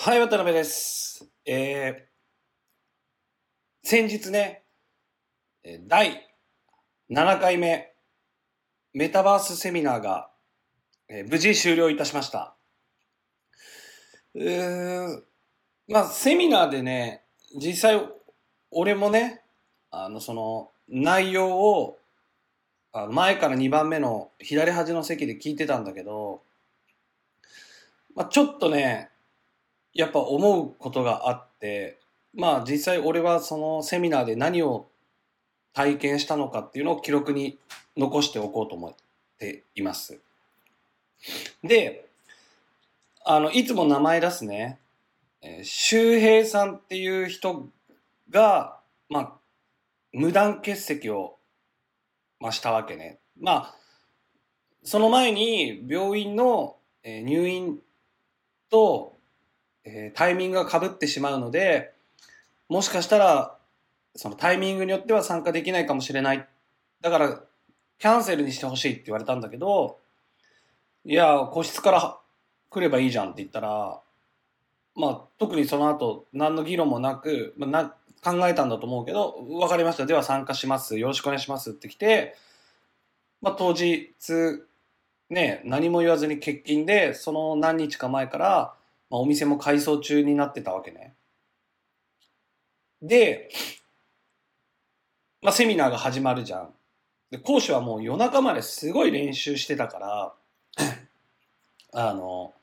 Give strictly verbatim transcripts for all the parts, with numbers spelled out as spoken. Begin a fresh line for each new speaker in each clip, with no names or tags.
はい、渡辺です。えー、先日ね、えーだいななかいめメタバースセミナーが、えー無事終了いたしました。うーん、まあ、セミナーでね、実際、俺もね、あの、その、内容を、あの前からにばんめの左端の席で聞いてたんだけど、まあ、ちょっとね、やっぱ思うことがあって、まあ、実際俺はそのセミナーで何を体験したのかっていうのを記録に残しておこうと思っています。で、あの、いつも名前出すね、えー周平さんっていう人が、まあ、無断欠席を、まあ、したわけね。まあ、その前に病院の、えー入院と、えータイミングが被ってしまうので、もしかしたら、そのタイミングによっては参加できないかもしれない。だから、キャンセルにしてほしいって言われたんだけど、いや、個室から来ればいいじゃんって言ったら、まあ、特にその後、何の議論もなく、まあ、な考えたんだと思うけど、わかりました。では参加します。よろしくお願いしますって来て、まあ、当日、ね、何も言わずに欠勤で、その何日か前から、まあ、お店も改装中になってたわけね。で、まあ、セミナーが始まるじゃん。で、講師はもう夜中まですごい練習してたから、あの、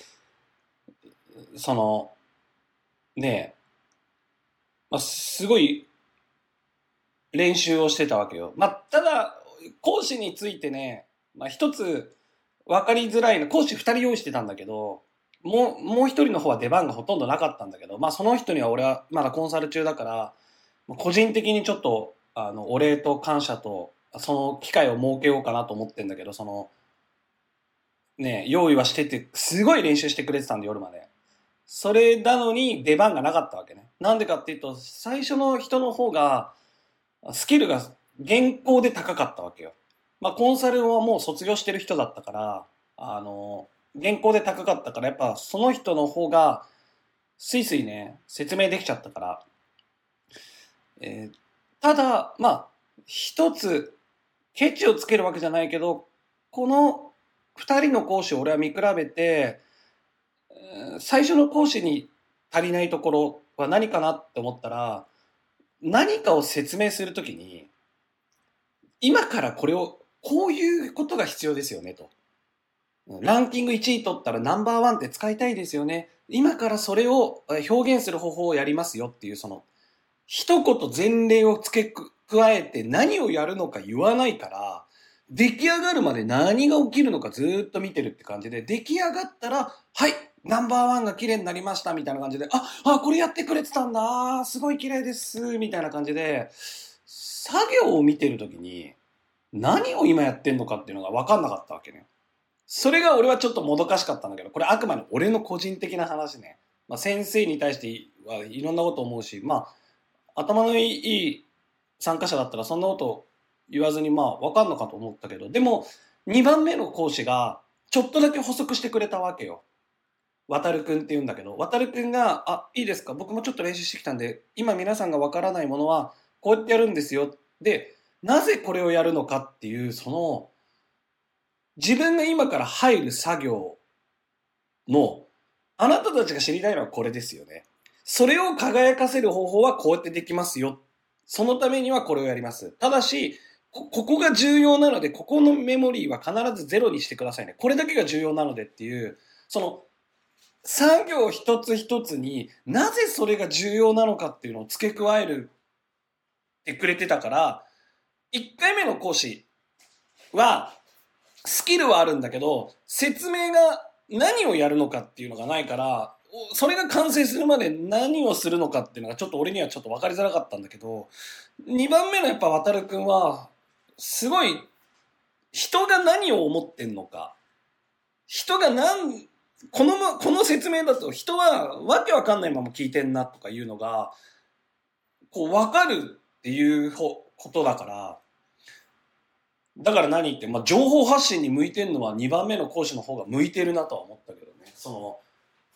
その、ね、まあ、すごい練習をしてたわけよ。まあ、ただ、講師についてね、まあ、一つ分かりづらいの、講師二人用意してたんだけど、もう、もう一人の方は出番がほとんどなかったんだけど、まあ、その人には俺はまだコンサル中だから、個人的にちょっと、あの、お礼と感謝と、その機会を設けようかなと思ってんだけど、その、ね、用意はしてて、すごい練習してくれてたんで、夜まで。それなのに出番がなかったわけね。なんでかっていうと、最初の人の方が、スキルが現行で高かったわけよ。まあ、コンサルはもう卒業してる人だったから、あの、現行で高かったから、やっぱその人の方が、スイスイね、説明できちゃったから。えーただ、まあ、一つ、ケチをつけるわけじゃないけど、この二人の講師を俺は見比べて、最初の講師に足りないところは何かなって思ったら、何かを説明するときに、今からこれを、こういうことが必要ですよねと。ランキングいちい取ったらナンバーワンって使いたいですよね。今からそれを表現する方法をやりますよっていう、その、一言前例を付け加えて何をやるのか言わないから、出来上がるまで何が起きるのかずーっと見てるって感じで、出来上がったら、はい、ナンバーワンが綺麗になりましたみたいな感じで、あ、あ、これやってくれてたんだ、すごい綺麗です、みたいな感じで、作業を見てるときに、何を今やってんのかっていうのが分かんなかったわけね。それが俺はちょっともどかしかったんだけど、これあくまで俺の個人的な話ね。まあ、先生に対してはいろんなこと思うし、まあ、頭のいい参加者だったらそんなこと言わずにまあ分かんのかと思ったけど、でもにばんめの講師がちょっとだけ補足してくれたわけよ。渡るくんって言うんだけど、渡るくんが、あ、いいですか、僕もちょっと練習してきたんで、今皆さんが分からないものはこうやってやるんですよ。で、なぜこれをやるのかっていう、その、自分が今から入る作業の、あなたたちが知りたいのはこれですよね。それを輝かせる方法はこうやってできますよ。そのためにはこれをやります。ただし、こ、ここが重要なので、ここのメモリーは必ずゼロにしてくださいね。これだけが重要なのでっていう、その、作業一つ一つになぜそれが重要なのかっていうのを付け加えるってくれてたから、いっかいめの講師は、スキルはあるんだけど、説明が何をやるのかっていうのがないから、それが完成するまで何をするのかっていうのがちょっと俺にはちょっと分かりづらかったんだけど、にばんめのやっぱ渡るくんは、すごい人が何を思ってんのか、人が何、この、この説明だと人はわけわかんないまま聞いてんなとかいうのが、こう分かるっていうことだから、だから何言って、まあ、情報発信に向いてるのはにばんめの講師の方が向いてるなとは思ったけどね。その、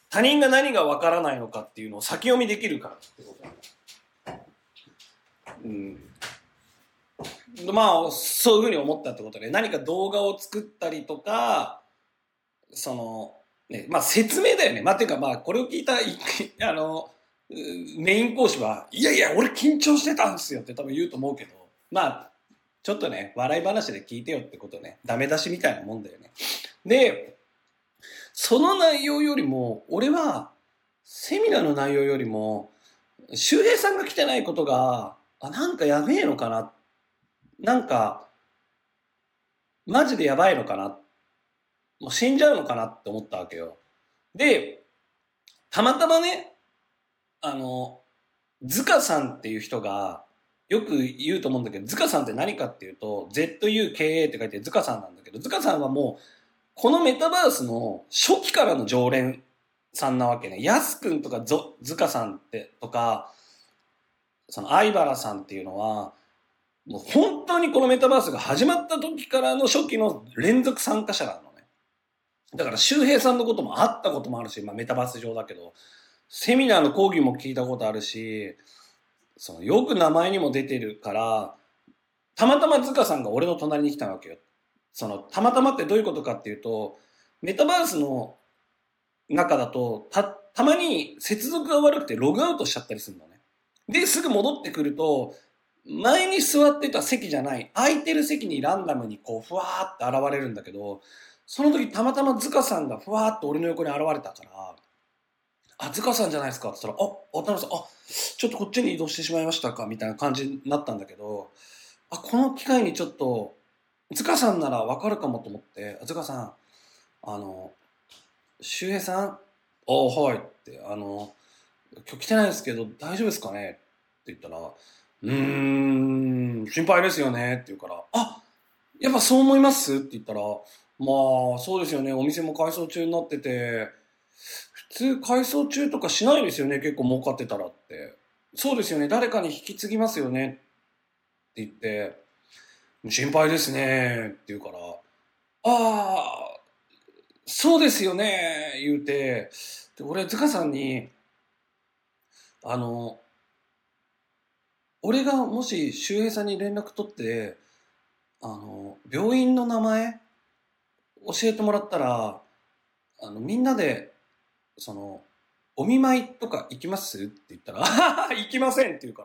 他人が何がわからないのかっていうのを先読みできるからってことだ。うん。まあ、そういうふうに思ったってことで、何か動画を作ったりとか、その、ね、まあ説明だよね。まあ、ていうかまあ、これを聞いた、あの、メイン講師は、いやいや、俺緊張してたんですよって多分言うと思うけど、まあ、ちょっとね、笑い話で聞いてよってことね、ダメ出しみたいなもんだよね。で、その内容よりも、俺は、セミナーの内容よりも、周平さんが来てないことが、あ、なんかやべえのかな。なんか、マジでやばいのかな。もう死んじゃうのかなって思ったわけよ。で、たまたまね、あの、ズカさんっていう人が、よく言うと思うんだけど、ズカさんって何かっていうと、ゼットユーケーエー って書いてズカさんなんだけど、ズカさんはもう、このメタバースの初期からの常連さんなわけね。ヤスくんとかゾズカさんってとか、その相原さんっていうのは、もう本当にこのメタバースが始まった時からの初期の連続参加者なのね。だから周平さんのことも会ったこともあるし、まあメタバース上だけど、セミナーの講義も聞いたことあるし、そのよく名前にも出てるから、たまたまズカさんが俺の隣に来たわけよ。その、たまたまってどういうことかっていうと、メタバースの中だと、た、たまに接続が悪くてログアウトしちゃったりするのね。で、すぐ戻ってくると、前に座ってた席じゃない、空いてる席にランダムにこう、ふわーって現れるんだけど、その時たまたまズカさんがふわーって俺の横に現れたから、あ、ズカさんじゃないですかって言ったら、あ、渡辺さん、あ、ちょっとこっちに移動してしまいましたかみたいな感じになったんだけど、あ、この機会にちょっと、ズカさんならわかるかもと思って、ズカさん、あの、周平さん、あ、はいって、あの、今日来てないですけど大丈夫ですかねって言ったら、うーん、心配ですよねって言うから、あ、やっぱそう思いますって言ったら、まあ、そうですよね、お店も改装中になってて、普通改装中とかしないですよね、結構儲かってたらって。そうですよね、誰かに引き継ぎますよねって言って、心配ですねって言うから、ああ、そうですよね言うて、で俺、塚さんに、あの、俺がもし周平さんに連絡取って、あの、病院の名前教えてもらったら、あの、みんなで、その、お見舞いとか行きますって言ったら、あはは行きませんって言うから、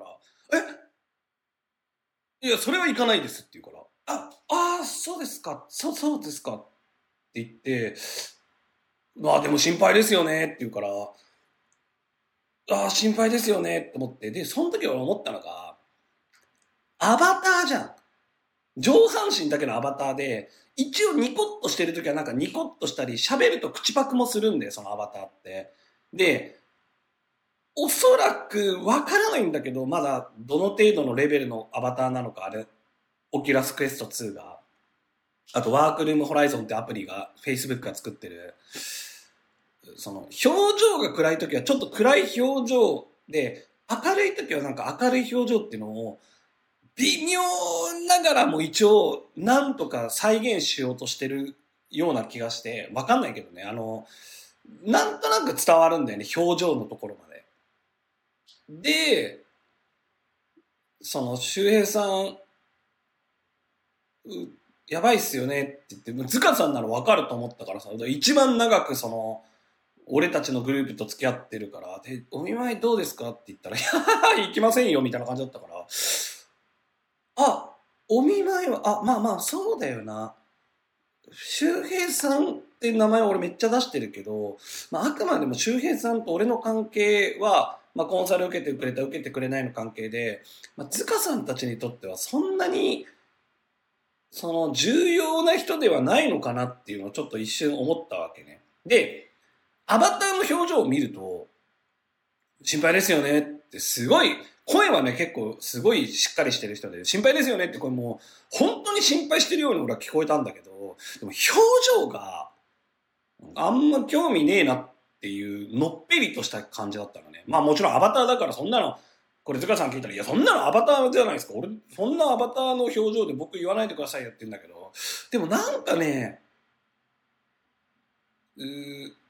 え、いや、それは行かないですって言うから、あ、ああ、そうですか、そう、そうですかって言って、まあでも心配ですよねって言うから、ああ、心配ですよねって思って、で、その時俺思ったのが、アバターじゃん。上半身だけのアバターで、一応ニコッとしてる時はなんかニコッとしたり、喋ると口パクもするんだよ、そのアバターって。で、おそらくわからないんだけど、まだどの程度のレベルのアバターなのか、あれ、オキュラスクエストツーが、あとワークルームホライゾンってアプリが、Facebook が作ってる、その、表情が暗い時はちょっと暗い表情で、明るい時はなんか明るい表情っていうのを、微妙ながらも一応、なんとか再現しようとしてるような気がして、わかんないけどね、あの、なんとなく伝わるんだよね、表情のところまで。で、その、周平さん、やばいっすよねって言って、ズカさんならわかると思ったからさ、一番長くその、俺たちのグループと付き合ってるから、で、お見舞いどうですかって言ったら、いや、行きませんよみたいな感じだったから、あ、お見舞いは、あ、まあまあ、そうだよな。周平さんって名前俺めっちゃ出してるけど、まあ、あくまでも周平さんと俺の関係は、まあ、コンサル受けてくれた、受けてくれないの関係で、まあ、塚さんたちにとってはそんなに、その重要な人ではないのかなっていうのをちょっと一瞬思ったわけね。で、アバターの表情を見ると、心配ですよねってすごい、声はね結構すごいしっかりしてる人で、心配ですよねってこれもう本当に心配してるように俺は聞こえたんだけど、でも表情があんま興味ねえなっていうのっぺりとした感じだったのね。まあもちろんアバターだからそんなの、これ塚さん聞いたら、いやそんなのアバターじゃないですか。俺、そんなアバターの表情で僕言わないでくださいよって言うんだけど、でもなんかね、うー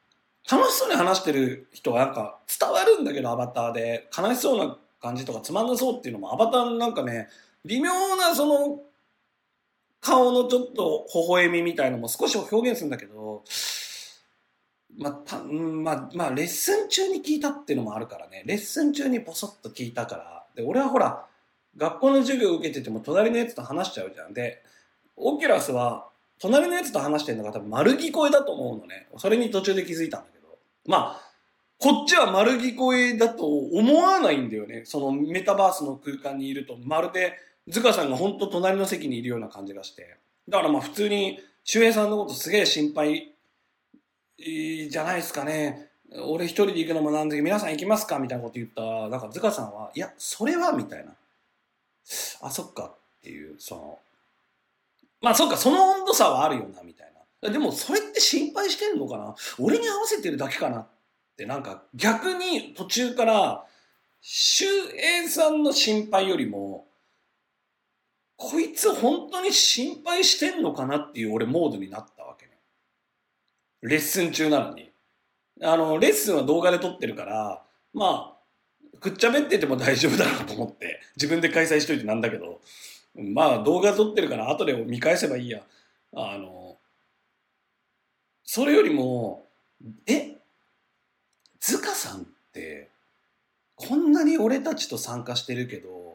楽しそうに話してる人はなんか伝わるんだけど、アバターで。悲しそうな感じとかつまんなそうっていうのも、アバターのなんかね、微妙なその、顔のちょっと微笑みみたいのも少し表現するんだけど、まあ、たうんまあ、まあ、レッスン中に聞いたっていうのもあるからね。レッスン中にポソッと聞いたから。で、俺はほら、学校の授業を受けてても隣のやつと話しちゃうじゃん。で、オキュラスは、隣のやつと話してるのが多分丸聞こえだと思うのね。それに途中で気づいたんだけど。まあ、こっちは丸聞こえだと思わないんだよね。そのメタバースの空間にいると、まるで、ズカさんが本当隣の席にいるような感じがして。だからまあ普通に、周平さんのことすげえ心配いいじゃないですかね。俺一人で行くのもなんだけど、皆さん行きますかみたいなこと言ったら、なんかズカさんは、いや、それはみたいな。あ、そっかっていう、その、まあそっか、その温度差はあるよな、みたいな。でも、それって心配してんのかな、俺に合わせてるだけかなって、なんか逆に途中から、周平さんの心配よりも、こいつ本当に心配してんのかなっていう俺モードになったわけね。レッスン中なのに。あの、レッスンは動画で撮ってるから、まあ、くっちゃべってても大丈夫だろうと思って、自分で開催しといてなんだけど、まあ動画撮ってるから後で見返せばいいや。あの、それよりも、え、ズカさんって、こんなに俺たちと参加してるけど、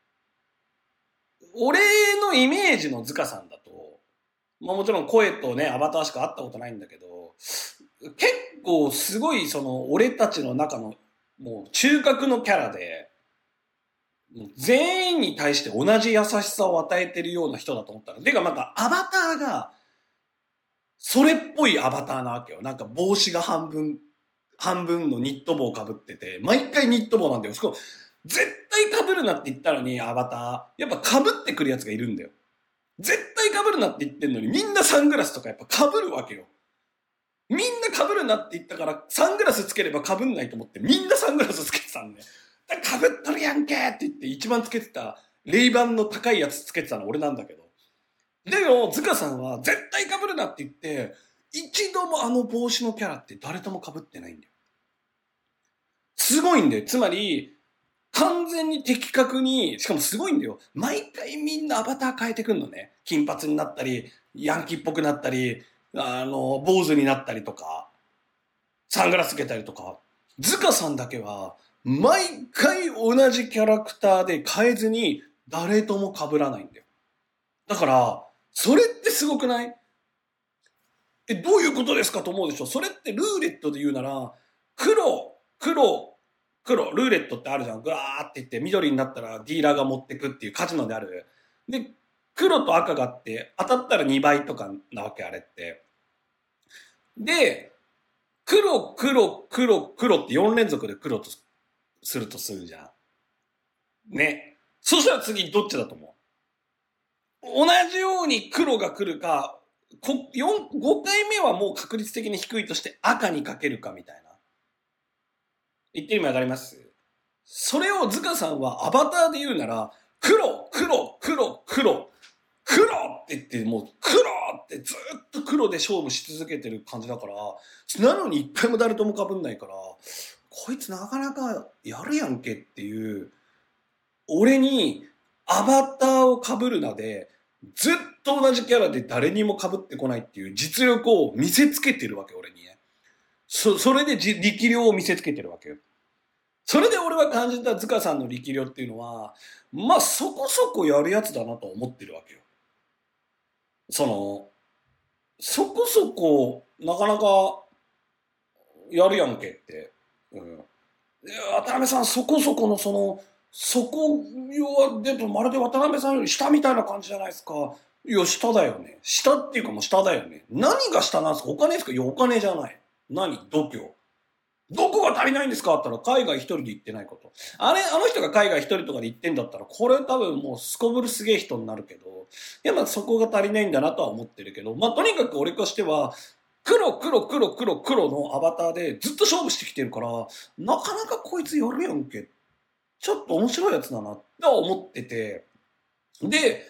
俺のイメージのズカさんだと、まあもちろん声とね、アバターしか会ったことないんだけど、結構すごいその俺たちの中のもう中核のキャラで、全員に対して同じ優しさを与えてるような人だと思ったの。てかなんかアバターが、それっぽいアバターなわけよ。なんか帽子が半分、半分のニット帽被ってて、毎回ニット帽なんだよ。しかも、絶対被るなって言ったのに、アバター。やっぱ被ってくるやつがいるんだよ。絶対被るなって言ってんのに、みんなサングラスとかやっぱ被るわけよ。みんな被るなって言ったから、サングラスつければ被んないと思って、みんなサングラスつけてたんで。被っとるやんけって言って一番つけてた、レイバンの高いやつつけてたの俺なんだけど。でも、ズカさんは絶対被るなって言って、一度もあの帽子のキャラって誰とも被ってないんだよ。すごいんだよ。つまり、完全に的確に、しかもすごいんだよ。毎回みんなアバター変えてくんのね。金髪になったり、ヤンキーっぽくなったり、あの、坊主になったりとか、サングラスつけたりとか。ズカさんだけは、毎回同じキャラクターで変えずに、誰とも被らないんだよ。だから、それってすごくない？え、どういうことですかと思うでしょ？それってルーレットで言うなら、黒、黒、黒、ルーレットってあるじゃん。ぐわーって言って、緑になったらディーラーが持ってくっていうカジノである。で、黒と赤があって、当たったらにばいとかなわけ、あれって。で、黒、黒、黒、黒ってよん連続で黒とするとするじゃん。ね。そしたら次どっちだと思う？同じように黒が来るか、こよん、ごかいめはもう確率的に低いとして赤にかけるかみたいな。言ってる意味わかります？それをズカさんはアバターで言うなら、黒、黒、黒、黒、黒って言って、もう黒ってずっと黒で勝負し続けてる感じだから、なのに一回も誰とも被んないから、こいつなかなかやるやんけっていう、俺にアバターを被るなで、ずっと同じキャラで誰にも被ってこないっていう実力を見せつけてるわけ、俺にね。そ、それでじ力量を見せつけてるわけよ。それで俺は感じた塚さんの力量っていうのは、まあそこそこやるやつだなと思ってるわけよ。その、そこそこ、なかなか、やるやんけって。うん。渡辺さん、そこそこのその、そこは、でもまるで渡辺さんより下みたいな感じじゃないですか。いや、下だよね。下っていうかもう下だよね。何が下なんですか？お金ですか？いや、お金じゃない。何？度胸。どこが足りないんですかって言ったら、海外一人で行ってないこと。あれ、あの人が海外一人とかで行ってんだったら、これ多分もうすこぶるすげえ人になるけど、いや、まあそこが足りないんだなとは思ってるけど、まあとにかく俺としては、黒、黒、黒、黒、黒のアバターでずっと勝負してきてるから、なかなかこいつやるやんけ。ちょっと面白いやつだなって思ってて、で、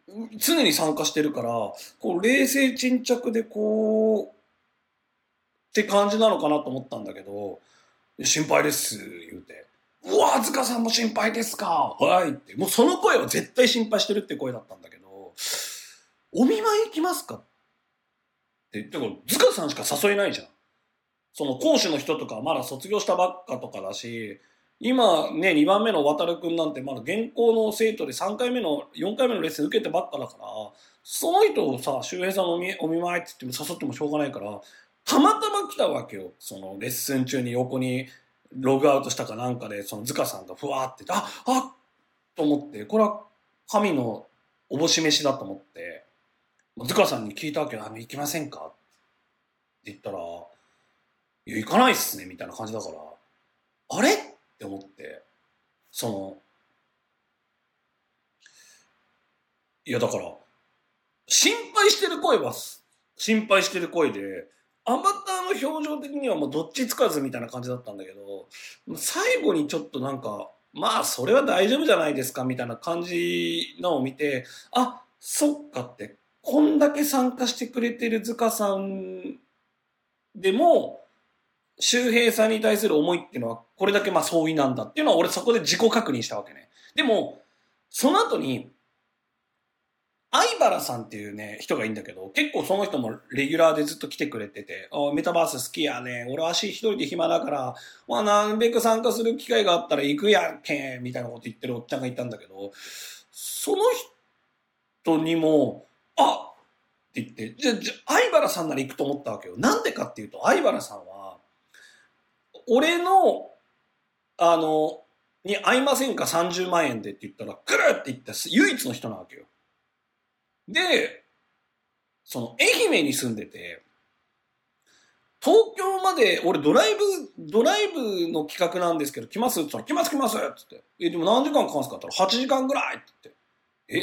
常に参加してるから、こう冷静沈着でこう、 て感じなのかなと思ったんだけど、心配です言うて、うわ塚さんも心配ですか、はいって、もうその声は絶対心配してるって声だったんだけど、お見舞い行きますかって言っても塚さんしか誘えないじゃん。その講師の人とかまだ卒業したばっかとかだし、今ねにばんめの渡るくんなんてまだ現行の生徒でさんかいめのよんかいめのレッスン受けてばっかだから、その人をさ周平さんのお見お見舞いって言っても誘ってもしょうがないから、たまたま来たわけよ。そのレッスン中に横にログアウトしたかなんかでその塚さんがふわーってああと思って、これは神のおぼし飯だと思って塚さんに聞いたわけよ。あの行きませんかって言ったら、いや行かないっすねみたいな感じだから、あれって思って、そのいやだから心配してる声は心配してる声で、アバターの表情的にはもうどっちつかずみたいな感じだったんだけど、最後にちょっとなんかまあそれは大丈夫じゃないですかみたいな感じのを見て、あそっかって、こんだけ参加してくれてる塚さんでも周平さんに対する思いっていうのはこれだけまあ相違なんだっていうのは俺そこで自己確認したわけね。でもその後に相原さんっていうね人がいいんだけど、結構その人もレギュラーでずっと来てくれてて、あメタバース好きやね、俺足一人で暇だから、まあ、なるべく参加する機会があったら行くやんけみたいなこと言ってるおっちゃんがいたんだけど、その人にもあって言って、じゃじゃ相原さんなら行くと思ったわけよ。なんでかっていうと、相原さんは俺のあのに会いませんかさんじゅうまんえんでって言ったらくるって言った唯一の人なわけよ。でその愛媛に住んでて、東京まで俺ドライブドライブの企画なんですけど来ますって言ったら、来ます来ますって言って、えでも何時間かかるんですかって言ったらはちじかんぐらいって言って、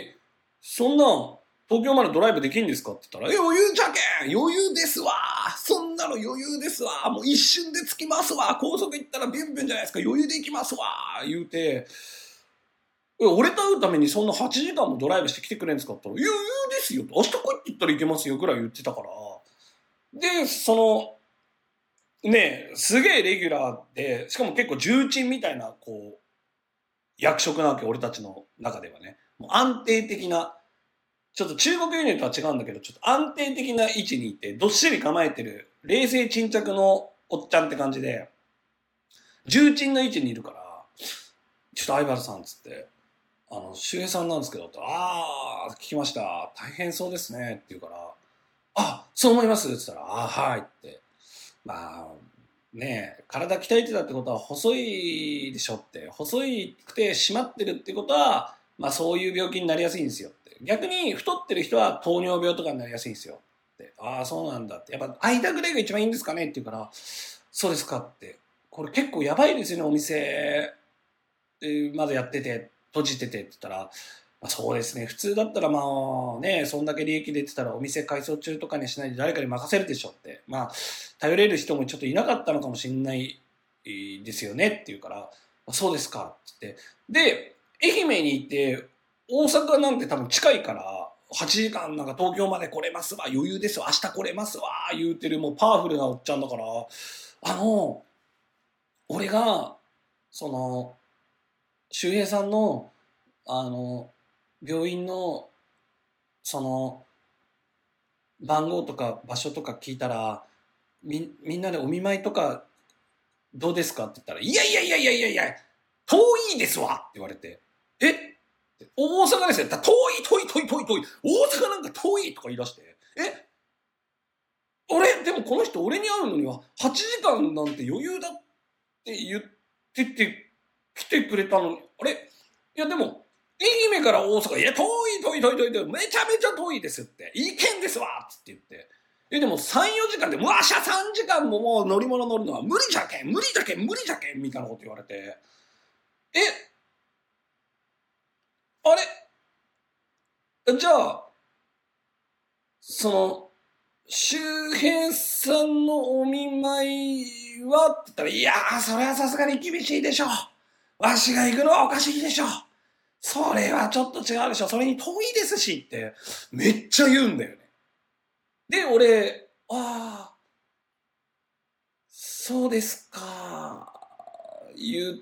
えそんなん東京までドライブできんですかって言ったら、え余裕じゃけん余裕ですわ、そんなの余裕ですわ、もう一瞬で着きますわ、高速行ったらビュンビュンじゃないですか、余裕で行きますわ言うて、俺と会うためにそんなはちじかんもドライブしてきてくれんですかって言ったら、余裕ですよ、明日来いって言ったら行けますよぐらい言ってたから、でそのねすげえレギュラーで、しかも結構重鎮みたいなこう役職なわけ、俺たちの中ではね。もう安定的な、ちょっと中国輸入とは違うんだけど、ちょっと安定的な位置にいて、どっしり構えてる、冷静沈着のおっちゃんって感じで、重鎮の位置にいるから、ちょっと相原さんっつって、あの、周平さんなんですけど、あー、聞きました。大変そうですね。って言うから、あ、そう思いますって言ったら、あー、はいって。まあ、ねえ、体鍛えてたってことは細いでしょって。細いくて締まってるってことは、まあそういう病気になりやすいんですよって。逆に太ってる人は糖尿病とかになりやすいんですよって。ああ、そうなんだって。やっぱ間ぐらいが一番いいんですかねって言うから、そうですかって。これ結構やばいですよね、お店、えーまだやってて、閉じててって言ったら、まあ、そうですね。普通だったらまあね、そんだけ利益出てたらお店改装中とかにしないで誰かに任せるでしょって。まあ、頼れる人もちょっといなかったのかもしれないですよねって言うから、そうですかって言って。で、愛媛に行って、大阪なんて多分近いから、はちじかんなんか東京まで来れますわ、余裕ですわ、明日来れますわ、言うてるもうパワフルなおっちゃんだから、あの、俺が、その、周平さんの、あの、病院の、その、番号とか場所とか聞いたら、み、みんなでお見舞いとかどうですかって言ったら、いやいやいやいやいやいや、遠いですわって言われて、え大阪ですよ。遠い遠い遠い遠い遠い。大阪なんか遠いとか言い出して、え俺、でもこの人俺に会うのにははちじかんなんて余裕だって言ってて来てくれたのに、あれいやでも、愛媛から大阪、いや遠い遠い遠い遠い遠い、めちゃめちゃ遠いですって、いけんですわっつって言って、え、でもさん、よじかんで、わしゃさんじかんももう乗り物乗るのは無理じゃけん、無理じゃけん、無理じゃけん、みたいなこと言われて、え、あれじゃあ、その、周平さんのお見舞いはって言ったら、いやー、それはさすがに厳しいでしょ。わしが行くのはおかしいでしょ。それはちょっと違うでしょ。それに遠いですしって、めっちゃ言うんだよね。で、俺、ああ、 そうですか、言って、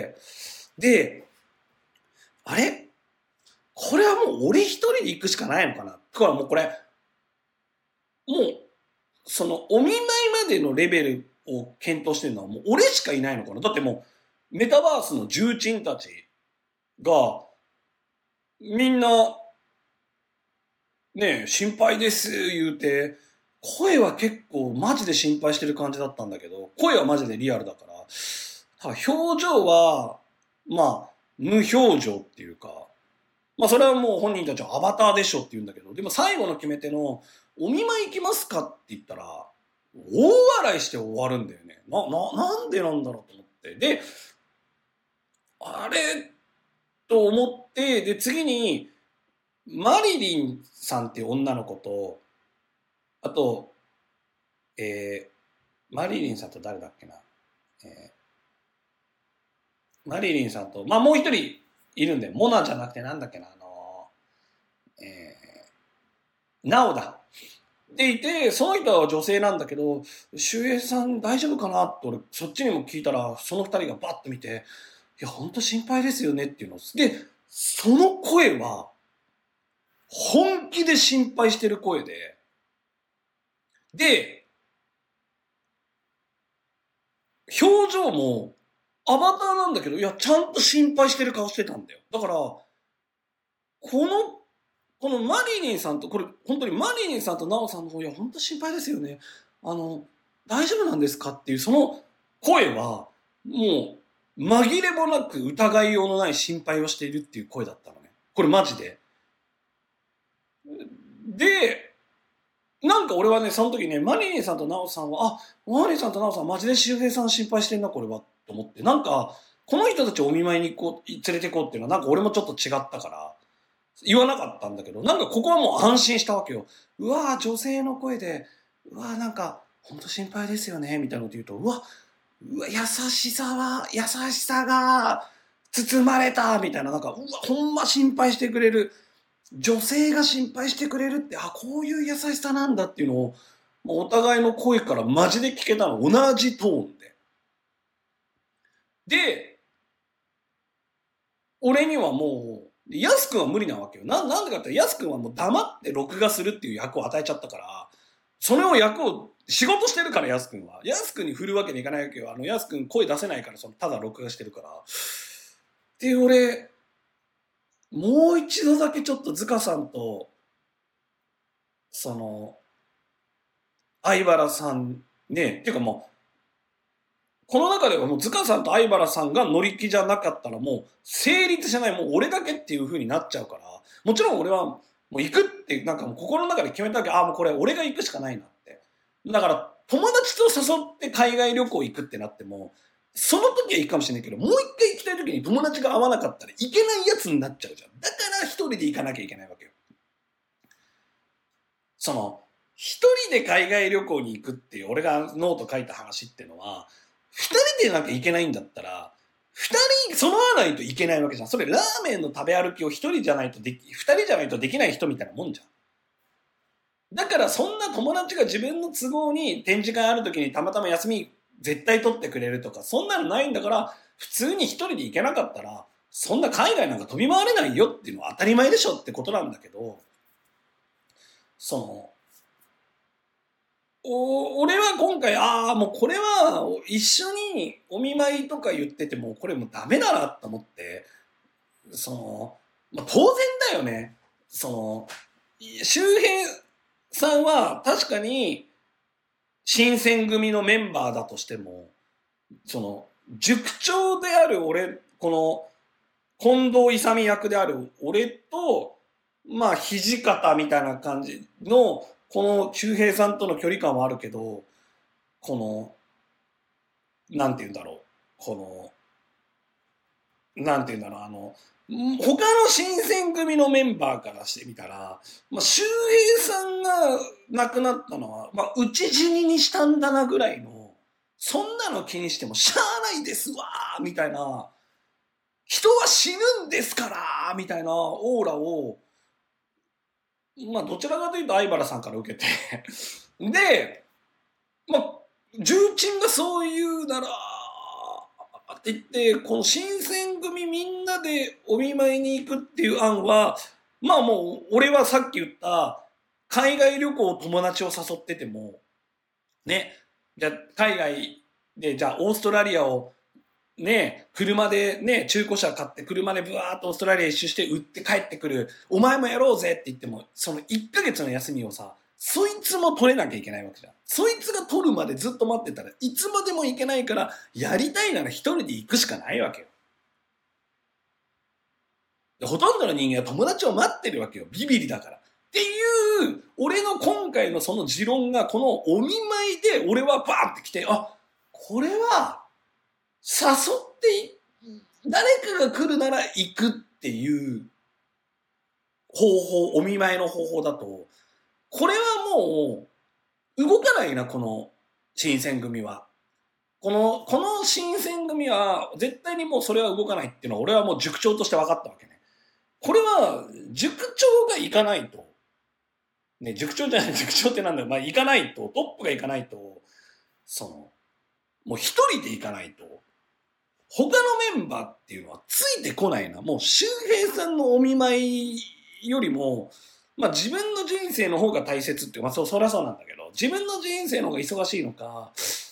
で、あれこれはもう俺一人で行くしかないのかな。だからもうこれ、もう、そのお見舞いまでのレベルを検討してるのはもう俺しかいないのかな。だってもう、メタバースの重鎮たちが、みんな、ねえ、心配です言うて、声は結構マジで心配してる感じだったんだけど、声はマジでリアルだから、ただ表情は、まあ、無表情っていうか、まあそれはもう本人たちはアバターでしょって言うんだけど、でも最後の決め手の、お見舞い行きますかって言ったら、大笑いして終わるんだよね。な、な、なんでなんだろうと思って。で、あれと思って、で、次に、マリリンさんっていう女の子と、あと、えー、マリリンさんと誰だっけな。えー、マリリンさんと、まあもう一人いるんだよ。モナじゃなくてなんだっけな、あのー、えー、ナオだ。でいて、その人は女性なんだけど、周平さん大丈夫かなって俺、そっちにも聞いたら、その二人がバッと見て、いや、ほんと心配ですよねっていうの。で、その声は、本気で心配してる声で、で、表情も、アバターなんだけど、いや、ちゃんと心配してる顔してたんだよ。だから、この、このマリリンさんと、これ、本当にマリリンさんとナオさんの方、いや、本当心配ですよね。あの、大丈夫なんですかっていう、その声は、もう、紛れもなく疑いようのない心配をしているっていう声だったのね。これマジで。で、なんか俺はね、その時ね、マリリンさんとナオさんは、あ、マリリンさんとナオさん、マジで周平さん心配してんな、これは、と思って。なんか、この人たちをお見舞いに行こう、連れて行こうっていうのは、なんか俺もちょっと違ったから、言わなかったんだけど、なんかここはもう安心したわけよ。うわぁ、女性の声で、うわぁ、なんか、ほんと心配ですよね、みたいなこと言うと、うわ、うわ、優しさは、優しさが、包まれた、みたいな、なんか、うわ、ほんま心配してくれる。女性が心配してくれるって、あ、こういう優しさなんだっていうのを、お互いの声からマジで聞けたの。同じトーンで。で、俺にはもう、ヤス君は無理なわけよ。な、なんでかってヤス君はもう黙って録画するっていう役を与えちゃったから、それを役を、仕事してるからヤス君は。ヤス君に振るわけにいかないわけよ。あの、ヤス君声出せないから、その、ただ録画してるから。で、俺、もう一度だけちょっとズカさんと、その、相原さんね、っていうかもう、この中ではもう塚さんと相原さんが乗り気じゃなかったらもう成立しない、もう俺だけっていう風になっちゃうから、もちろん俺はもう行くってなんかもう心の中で決めたわけ、ああもうこれ俺が行くしかないなって。だから友達と誘って海外旅行行くってなっても、その時は行くかもしれないけど、もう一回行きたい時に友達が会わなかったらいけないやつになっちゃうじゃん。だから一人で行かなきゃいけないわけよ。その、一人で海外旅行に行くっていう俺がノート書いた話っていうのは、二人でなきゃいけないんだったら、二人揃わないといけないわけじゃん。それラーメンの食べ歩きを一人じゃないとでき、二人じゃないとできない人みたいなもんじゃん。だからそんな友達が自分の都合に展示会ある時にたまたま休み絶対取ってくれるとか、そんなのないんだから、普通に一人で行けなかったら、そんな海外なんか飛び回れないよっていうのは当たり前でしょってことなんだけど、その、お俺は今回、ああ、もうこれは一緒にお見舞いとか言ってても、これもうダメだなと思って、その、まあ、当然だよね。その、周平さんは確かに新選組のメンバーだとしても、その、塾長である俺、この、近藤勇役である俺と、まあ、土方みたいな感じの、この周平さんとの距離感はあるけど、この、なんて言うんだろう。この、なんて言うんだろう。あの、他の新選組のメンバーからしてみたら、まあ、周平さんが亡くなったのは、まあ、討ち死ににしたんだなぐらいの、そんなの気にしてもしゃあないですわーみたいな、人は死ぬんですからみたいなオーラを、まあ、どちらかというと相原さんから受けてで、まあ、 重鎮がそう言うならって言って、この新選組みんなでお見舞いに行くっていう案は、まあもう俺はさっき言った海外旅行を友達を誘っててもね、じゃあ海外でじゃあオーストラリアをね、車でね、中古車買って車でブワーっとオーストラリア一周して売って帰ってくる、お前もやろうぜって言っても、そのいっかげつの休みをさ、そいつも取れなきゃいけないわけじゃん。そいつが取るまでずっと待ってたらいつまでも行けないから、やりたいなら一人で行くしかないわけよ。でほとんどの人間は友達を待ってるわけよ。ビビリだから。っていう、俺の今回のその持論が、このお見舞いで俺はバーって来て、あ、これは、誘って誰かが来るなら行くっていう方法、お見舞いの方法だと、これはもう動かないな、この新選組は。この、この新選組は絶対にもうそれは動かないっていうのは俺はもう塾長として分かったわけね。これは塾長が行かないと、ね、塾長じゃない、塾長ってなんだよ。まあ行かないと、トップが行かないと、その、もう一人で行かないと、他のメンバーっていうのはついてこないな。もう周平さんのお見舞いよりも、まあ自分の人生の方が大切っていう、まあそ、そりゃそうなんだけど、自分の人生の方が忙しいのか、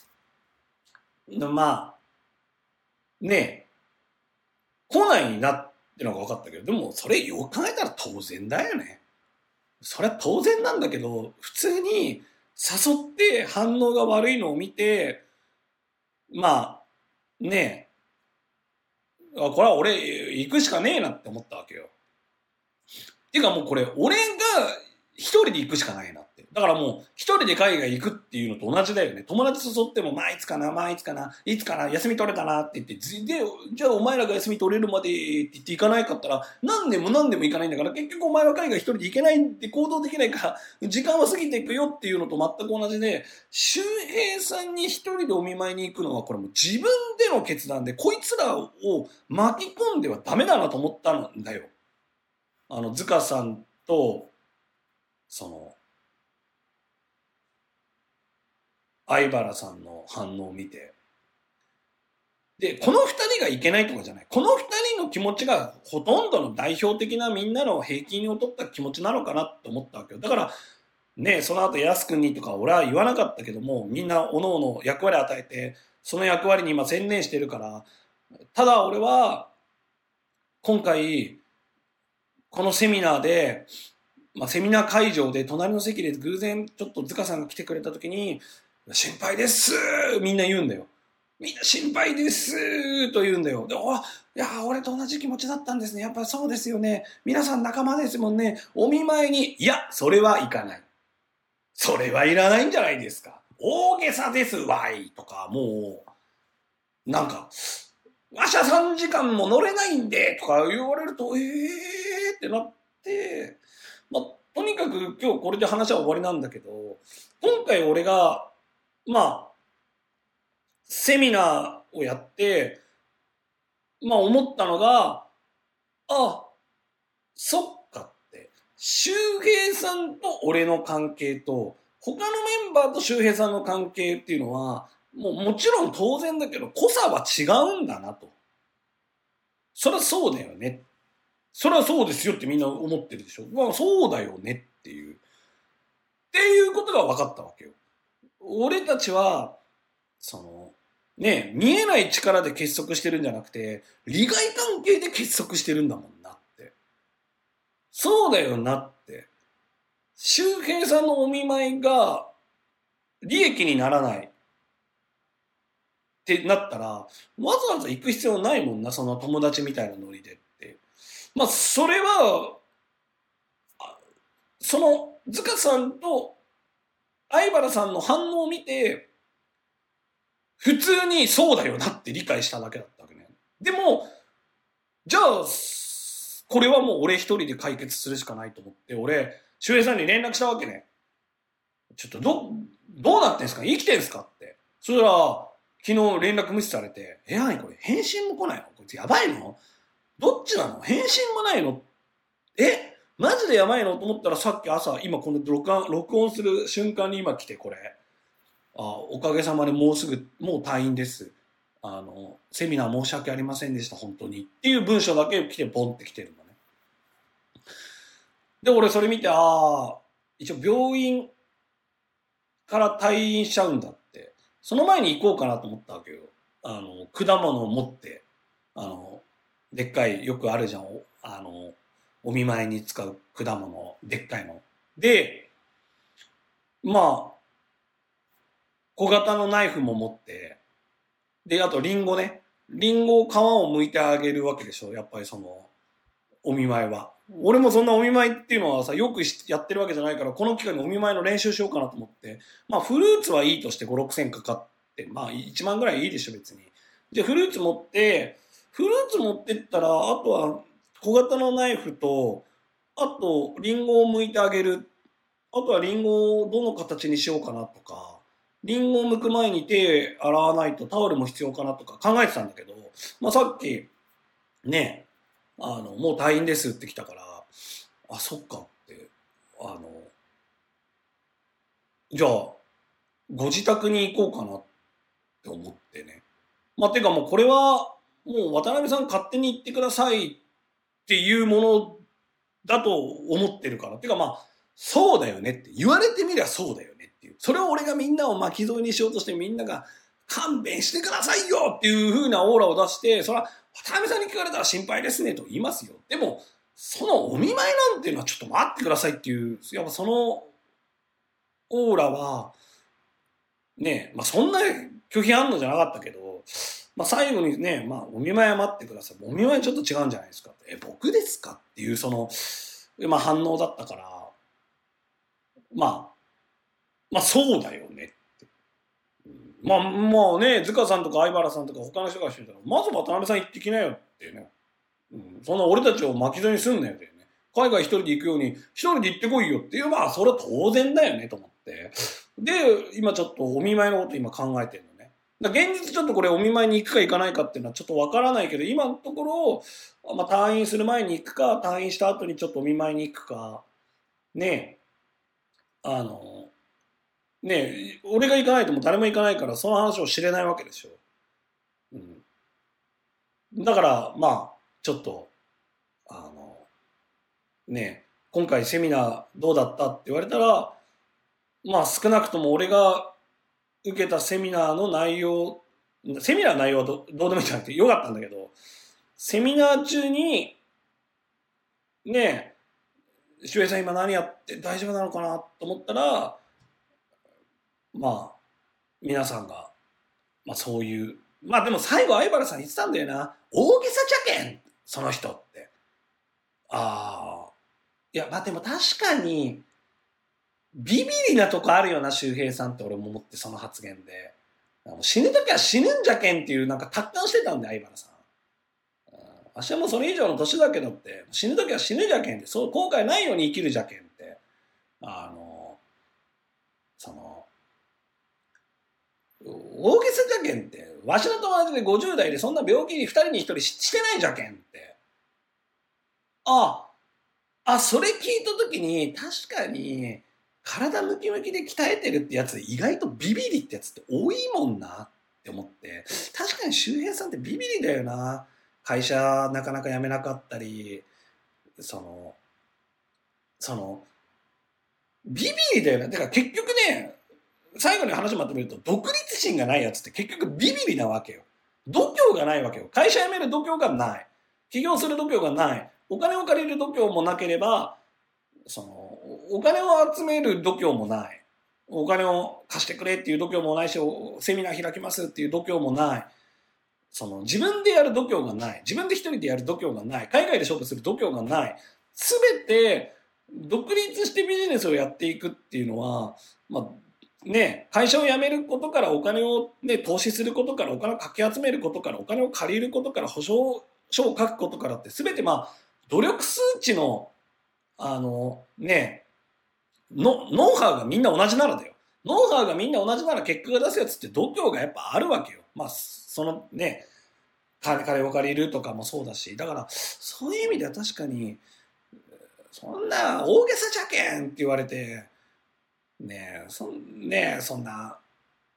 まあ、ねえ、来ないなってのが分かったけど、でもそれよく考えたら当然だよね。それは当然なんだけど、普通に誘って反応が悪いのを見て、まあ、ねえ、これは俺行くしかねえなって思ったわけよ。っていうかもうこれ俺が一人で行くしかないなって。だからもう一人で海外行くっていうのと同じだよね。友達誘ってもまあいつかな、まあいつかな、いつかな、休み取れたなって言って、で、じゃあお前らが休み取れるまでって言って行かないかったら何年も何年も行かないんだから、結局お前は海外一人で行けないって行動できないから時間は過ぎていくよっていうのと全く同じで、周平さんに一人でお見舞いに行くのはこれもう自分での決断で、こいつらを巻き込んではダメだなと思ったんだよ。あの、塚さんと、その、相原さんの反応を見て。で、この二人がいけないとかじゃない。この二人の気持ちがほとんどの代表的なみんなの平均を取った気持ちなのかなって思ったわけよ。だから、ね、その後、やすくんにとか俺は言わなかったけども、みんな各々役割与えて、その役割に今専念してるから、ただ俺は、今回、このセミナーで、まあ、セミナー会場で隣の席で偶然ちょっと塚さんが来てくれた時に、心配ですみんな言うんだよ。みんな心配ですと言うんだよ。で、あ、いや、俺と同じ気持ちだったんですね。やっぱそうですよね。皆さん仲間ですもんね。お見舞いに、いや、それはいかない。それはいらないんじゃないですか。大げさですわいとか、もう、なんか、わしゃさんじかんも乗れないんでとか言われると、えーってなって、まあ、とにかく今日これで話は終わりなんだけど、今回俺が、まあ、セミナーをやって、まあ思ったのが、あ、そっかって、周平さんと俺の関係と、他のメンバーと周平さんの関係っていうのは、もうもちろん当然だけど、濃さは違うんだなと。そりゃそうだよね。それはそうですよってみんな思ってるでしょ。まあそうだよねっていう。っていうことが分かったわけよ。俺たちは、その、ね、見えない力で結束してるんじゃなくて、利害関係で結束してるんだもんなって。そうだよなって。周平さんのお見舞いが利益にならないってなったら、わざわざ行く必要ないもんな、その友達みたいなノリでって。まあ、それは、その、塚さんと相原さんの反応を見て、普通にそうだよなって理解しただけだったわけね。でも、じゃあ、これはもう俺一人で解決するしかないと思って、俺、周平さんに連絡したわけね。ちょっとど、どうなってんすか生きてんすかって。そしたら、昨日連絡無視されて、え、なにこれ返信も来ないのこいつやばいのどっちなの返信もないのえマジでやばいのと思ったらさっき朝、今この録音、録音する瞬間に今来てこれ。 あ、おかげさまでもうすぐ、もう退院です。あの、セミナー申し訳ありませんでした、本当に。っていう文章だけ来て、ボンって来てるのね。で、俺それ見て、ああ、一応病院から退院しちゃうんだって。その前に行こうかなと思ったわけよ。あの、果物を持って、あの、でっかい、よくあるじゃん。あの、お見舞いに使う果物、でっかいの。で、まあ、小型のナイフも持って、で、あとリンゴね。リンゴを皮を剥いてあげるわけでしょ。やっぱりその、お見舞いは。俺もそんなお見舞いっていうのはさ、よくやってるわけじゃないから、この機会にお見舞いの練習しようかなと思って。まあ、フルーツはいいとしてご、ろくせんかかって、まあ、いちまんぐらいいいでしょ、別に。で、フルーツ持って、フルーツ持ってったら、あとは小型のナイフと、あと、リンゴを剥いてあげる。あとはリンゴをどの形にしようかなとか、リンゴを剥く前に手洗わないとタオルも必要かなとか考えてたんだけど、まあ、さっき、ね、あの、もう退院ですって来たから、あ、そっかって、あの、じゃあ、ご自宅に行こうかなって思ってね。まあ、てかもうこれは、もう渡辺さん勝手に言ってくださいっていうものだと思ってるから。てかまあ、そうだよねって言われてみりゃそうだよねっていう。それを俺がみんなを巻き添えにしようとしてみんなが勘弁してくださいよっていう風なオーラを出して、それは渡辺さんに聞かれたら心配ですねと言いますよ。でも、そのお見舞いなんていうのはちょっと待ってくださいっていう、やっぱそのオーラは、ね、まあそんな拒否反応じゃなかったけど、まあ最後にね、まあお見舞いは待ってください。お見舞いちょっと違うんじゃないですか。え、僕ですかっていうその、まあ反応だったから、まあ、まあそうだよねって。まあまあね、塚さんとか相原さんとか他の人がしてたら、まず渡辺さん行ってきなよってね。うん、そんな俺たちを巻き添えにすんなよってね。海外一人で行くように、一人で行ってこいよっていう、まあそれは当然だよねと思って。で、今ちょっとお見舞いのこと今考えてるのね。だ現実ちょっとこれお見舞いに行くか行かないかっていうのはちょっとわからないけど、今のところ、まあ退院する前に行くか、退院した後にちょっとお見舞いに行くか、ね、あの、ね、俺が行かないともう誰も行かないからその話を知れないわけでしょ。うん、だからまあちょっとあのね今回セミナーどうだったって言われたらまあ少なくとも俺が受けたセミナーの内容セミナーの内容は ど, どうでもいいんじゃなくてよかったんだけどセミナー中にねえ秀平さん今何やって大丈夫なのかなと思ったらまあ皆さんがまあそういう、まあでも最後相原さん言ってたんだよな。大げさじゃけんその人って。ああ。いや、まあでも確かに、ビビりなとこあるよな、周平さんって俺も思ってその発言で。死ぬときは死ぬんじゃけんっていうなんか達観してたんだよ、相原さん。あしはもうそれ以上の年だけどって、死ぬときは死ぬじゃけんって、そう後悔ないように生きるじゃけんって。あの、その、大げさじゃけんって、わしの友達でごじゅう代でそんな病気にふたりにひとり し, してないじゃけんって。ああ、あ、それ聞いたときに、確かに、体ムキムキで鍛えてるってやつ、意外とビビリってやつって多いもんなって思って、確かに周平さんってビビリだよな。会社なかなか辞めなかったり、その、その、ビビリだよな。だから結局ね、最後に話まとめると、独立心がないやつって結局ビビリなわけよ。度胸がないわけよ。会社辞める度胸がない。起業する度胸がない。お金を借りる度胸もなければ、その、お金を集める度胸もない。お金を貸してくれっていう度胸もないし、セミナー開きますっていう度胸もない。その、自分でやる度胸がない。自分で一人でやる度胸がない。海外で勝負する度胸がない。すべて、独立してビジネスをやっていくっていうのは、まあ、ね、会社を辞めることからお金を、ね、投資することからお金をかき集めることからお金を借りることから保証書を書くことからって全てまあ努力数値のあのねのノウハウがみんな同じならだよ。ノウハウがみんな同じなら結果が出すやつって度胸がやっぱあるわけよ。まあそのね金を借りるとかもそうだしだからそういう意味では確かにそんな大げさじゃけんって言われてねえ、そん、ねえ、そんな、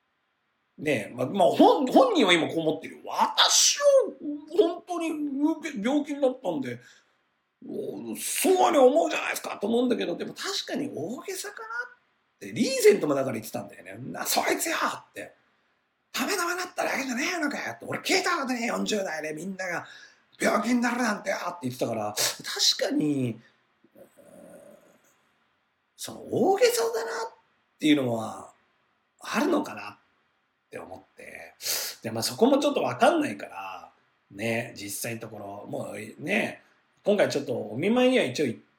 ねえ、まあ、まあ、本、本人は今こう思ってるよ。私は本当に病気になったんで、そうに思うじゃないですかと思うんだけど、でも確かに大げさかなって、リーゼントもだから言ってたんだよね。な、そいつよって。ダメダメだっただけじゃねえのかよって。俺聞いたことねえよんじゅう代でみんなが病気になるなんてよって言ってたから、確かに、その大げさだなっていうのはあるのかなって思って、で、まあそこもちょっとわかんないから、ね、実際のところ、もうね、今回ちょっとお見舞いには一応行って、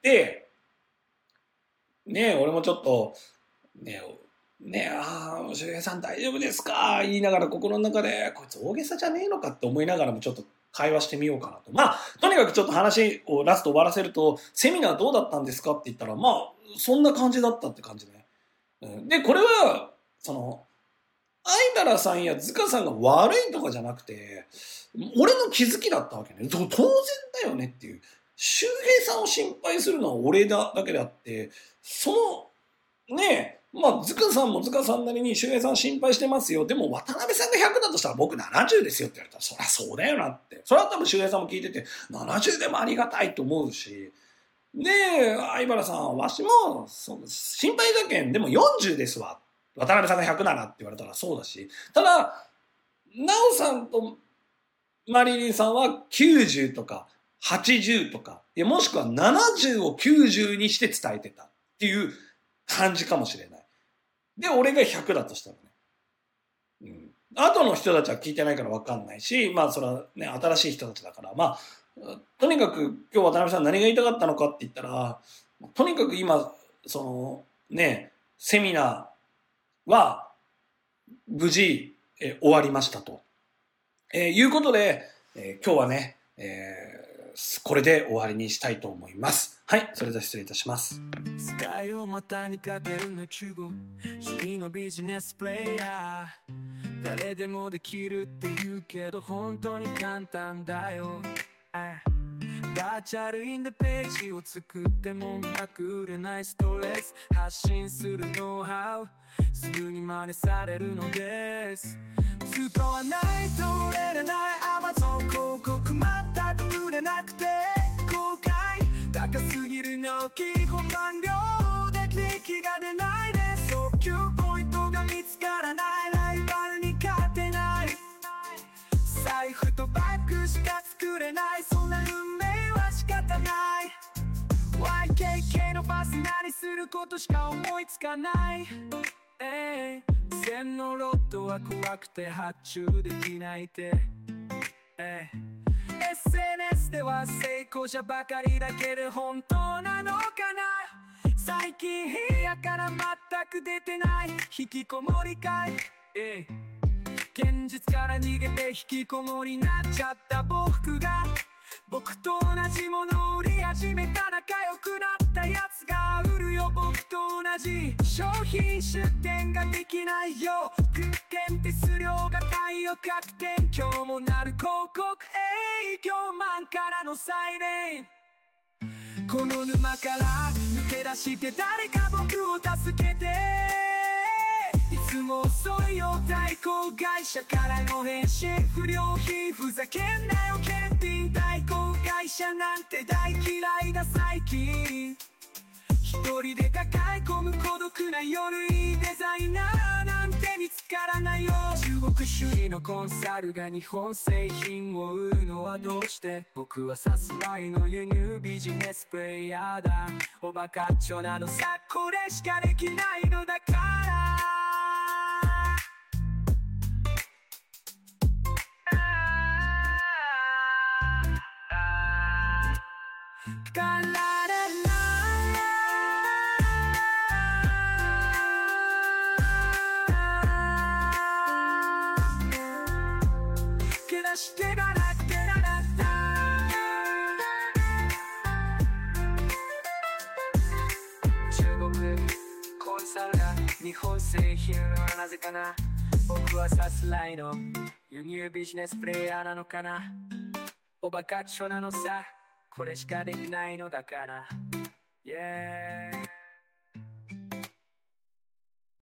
ね、俺もちょっと、ね、ね、ああ、周平さん大丈夫ですか言いながら心の中で、こいつ大げさじゃねえのかって思いながらもちょっと会話してみようかなと。まあ、とにかくちょっと話をラスト終わらせると、セミナーどうだったんですかって言ったら、まあ、そんな感じだったって感じね。うん、で、これは、その、相原さんや塚さんが悪いとかじゃなくて、俺の気づきだったわけね。当然だよねっていう。周平さんを心配するのは俺だだけであって、その、ねえ、まあ、塚さんも塚さんなりに周平さん心配してますよ。でも渡辺さんがひゃくだとしたら僕ななじゅうですよって言われたら、そりゃそうだよなって。それは多分周平さんも聞いてて、ななじゅうでもありがたいと思うし、で、相原さん、わしも、そう心配だけん、でもよんじゅうですわ。渡辺さんがひゃくななって言われたらそうだし、ただ、なおさんとマリリンさんはきゅうじゅうとかはちじゅうとか、いやもしくはななじゅうをきゅうじゅうにして伝えてたっていう感じかもしれない。で、俺がひゃくだとしたらね。うん。後の人たちは聞いてないから分かんないし、まあそれはね、新しい人たちだから、まあ、とにかく今日渡辺さん何が言いたかったのかって言ったら、とにかく今、そのね、セミナーは無事、えー終わりましたと。えーいうことで、えー今日はね、えーこれで終わりにしたいと思います。はい、それでは失礼いたします。
スカイを股にかけるの中国主義のビジネスプレイヤー誰でもできるって言うけど本当に簡単だよバーチャルインデページを作ってもうまく売れないストレス発信するノウハウすぐに真似されるのです使わないと売れれない Amazon 広告全く売れなくて後悔高すぎるの基本番料で利益が出ないで訴求ポイントが見つからないライバルに勝てない財布とバッグしか作れないそんな運命は仕方ない ワイケーケー のバス何することしか思いつかないえー、線のロットは怖くて発注できないってえー、エスエヌエス では成功者ばかりだけで本当なのかな最近部屋から全く出てない引きこもりかい、えー、現実から逃げて引きこもりになっちゃった僕が僕と同じものを売り始めた仲良くなったやつが売るよ僕と同じ商品出店ができないよ物件手数料が太陽確定今日もなる広告営業マンからのサイレンこの沼から抜け出して誰か僕を助けていつも遅いよ代行会社からの返信不良品ふざけんなよ検品代行会社なんて大嫌いだ最近一人で抱え込む孤独な夜いいデザイナーなんて見つからないよ中国主義のコンサルが日本製品を売るのはどうして僕はさすらいの輸入ビジネスプレイヤーだおバカッチョなのさこれしかできないのだからしてがなってならった中国コンサルが日本製品はなぜかな僕はさすらいの輸入ビジネスプレイヤーなのかなおバカッチョなのさこれしかできないのだから Yeah